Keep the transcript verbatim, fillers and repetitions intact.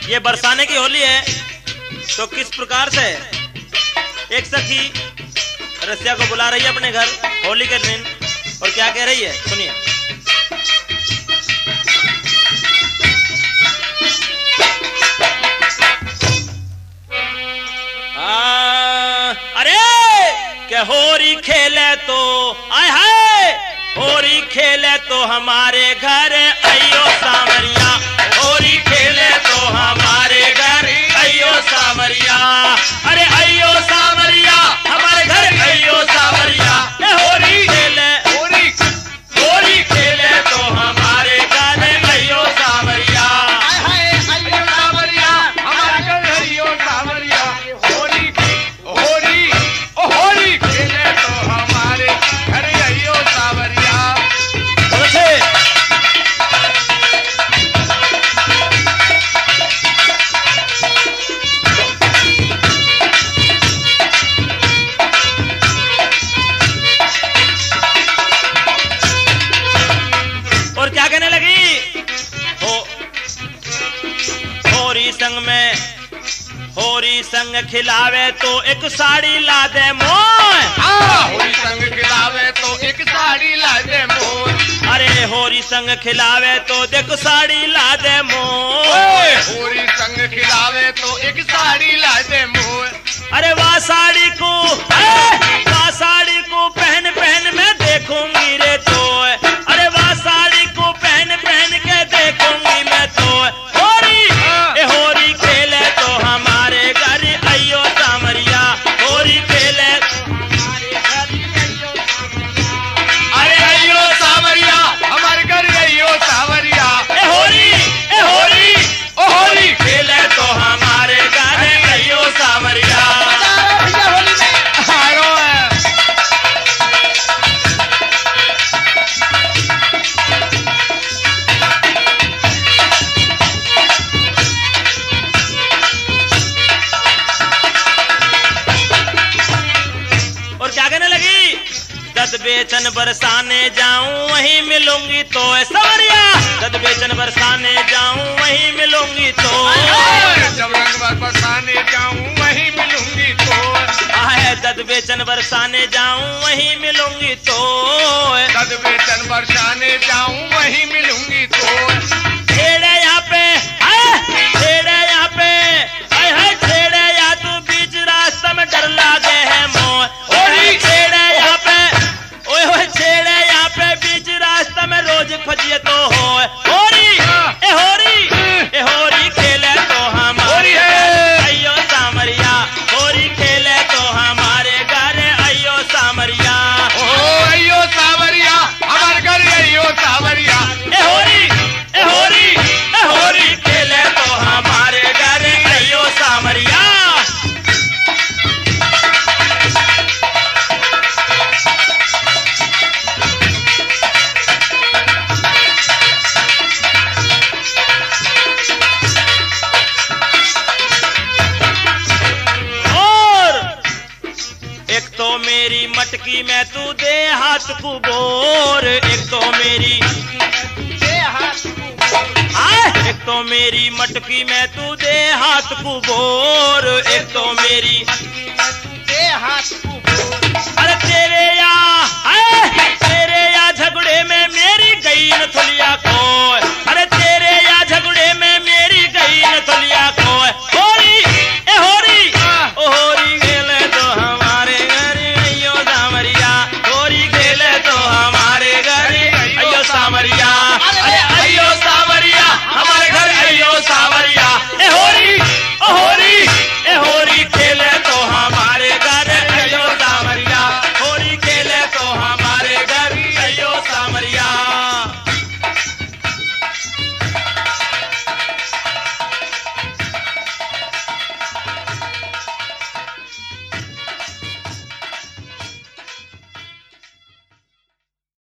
ये बरसाने की होली है तो किस प्रकार से एक सखी रसिया को बुला रही है अपने घर होली के दिन और क्या कह रही है सुनिए। अरे क्या होरी खेले तो आय हाय होरी खेले तो हमारे घर अयो सावरिया, होरी खेले तो हमारे घर अयो सावरिया, अरे अयो सावरिया हमारे घर अयो सावरिया, होरी खेले होरी होरी खेले तो हमारे घर अयो सावरिया, अयो सावरिया हमारे घर अयो सावरिया, होरी होरी होरी खेले तो हमारे घर अयो सावरिया। और क्या कहने लगी हो होरी संग में होरी संग खिलावे तो एक साड़ी ला दे मोय, होरी संग खिलावे तो एक साड़ी ला दे मोय, अरे होरी संग खिलावे तो देख साड़ी ला दे मोय, होरी संग खिलावे तो एक साड़ी ला दे मोय, अरे वाह साड़ी को वाह साड़ी को पहन पहन मैं देखूंगी रे तो, अरे वाह साड़ी को पहन पहन के देखूंगी मैं तो, होरी ए होरी खेले तो हमारे घर अयो सावरिया, होरी खेले अरे अयो सावरिया हमारे घर अयो सावरिया, ए होरी ए होरी ओ होरी खेले तो हमारे घर अयो सावरिया। आयो है और क्या कहने लगी दद बेचन बरसाने जाऊं वहीं मिलूंगी तो सवरिया, दद बेचन बरसाने जाऊं वहीं मिलूंगी तो, जब रंग बरसाने जाऊं वहीं मिलूंगी तो, आहे दद बेचन बरसाने जाऊं वहीं मिलूंगी तो, दद बेचन बरसाने जाऊं वहीं मिलूंगी तो, छेड़े यहाँ पे आए छेड़े यहाँ पे आए हाय छेड़े या तू बीच रास्ता में डर लागे है मोह, ओही छेड़े यहाँ पे ओए होए छेड़े यहाँ पे बीच रास्ता में रोज फजिए तो हो, होरी ए होरी ए होरी खेले तो हमारे अयो सावरिया, होरी खेले तो हमारे घर अयो सावरिया, ओ अयो सावरिया हमारे घर अयो सावरिया, ए होरी ए होरी ए होरी खेले तो हमारे घर अयो सावरिया। और एक तो मेरी मटकी में तू दे हाथ को बोर, एक तो मेरी आए एक तो मेरी मटकी में तू दे हाथ को बोर, एक तो मेरी अरे तेरे या आए तेरे या झगड़े में मेरी गई न थुलिया को